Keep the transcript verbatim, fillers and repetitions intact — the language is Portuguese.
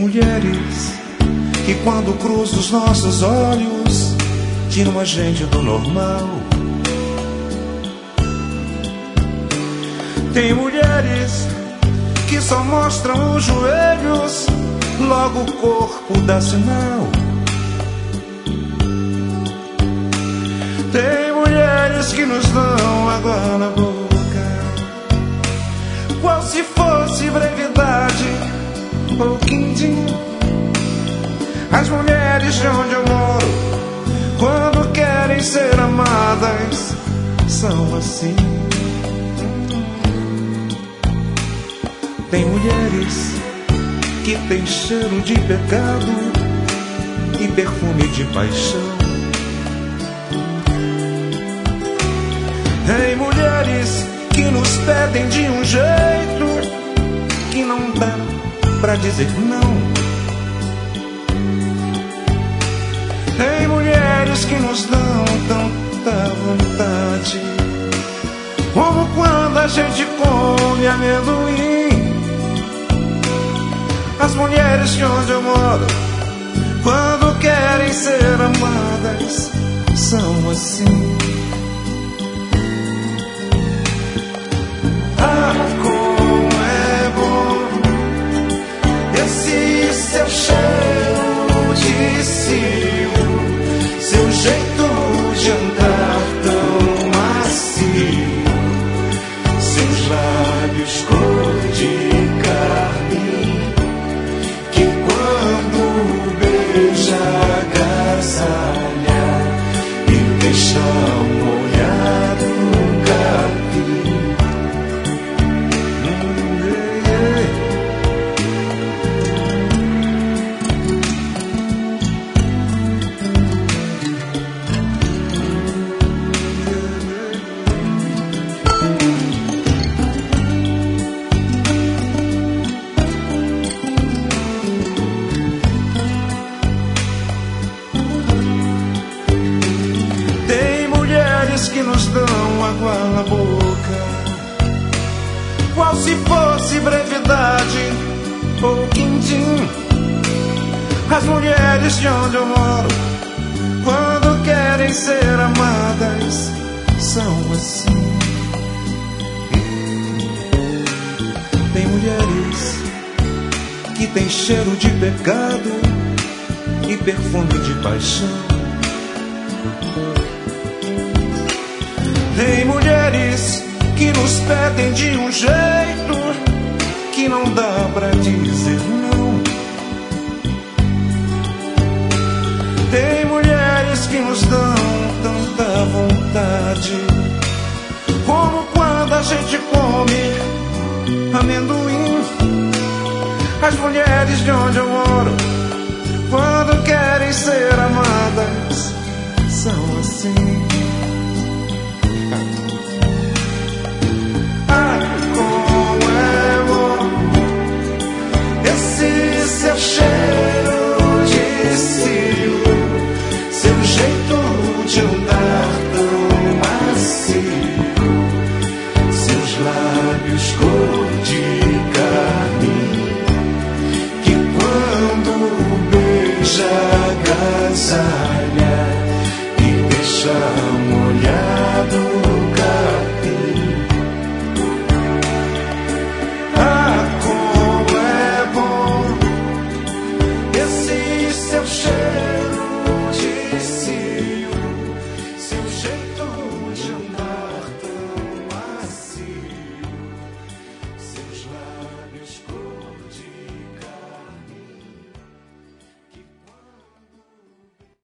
mulheres que quando cruzam os nossos olhos tiram a gente do normal. Tem mulheres que só mostram os joelhos, logo o corpo dá sinal. Tem mulheres que nos dão água na boca, qual se fosse brevidade ou quindim. As mulheres de onde eu moro, quando querem ser amadas, são assim. Tem mulheres que têm cheiro de pecado e perfume de paixão. Tem mulheres que nos pedem de um jeito que não dá pra dizer não. Tem mulheres que nos dão tanta vontade, como quando a gente come amendoim. As mulheres de onde eu moro, quando querem ser amadas, são assim. Ah, como é bom esse seu cheiro de cio, seu jeito de andar tão macio, seus lábios cor de carne, que quando beija agasalha e deixa molhado um capim. Que nos dão água na boca, qual se fosse brevidade ou quindim. As mulheres de onde eu moro, quando querem ser amadas, são assim. Tem mulheres que têm cheiro de pecado e perfume de paixão. Tem mulheres que nos pedem de um jeito que não dá pra dizer não. Tem mulheres que nos dão tanta vontade, como quando a gente come amendoim. As mulheres de onde eu moro, quando querem ser amadas, são assim. Seu cheiro de cio, seu jeito de andar tão macio, seus lábios cor de carne, que quando beija agasalha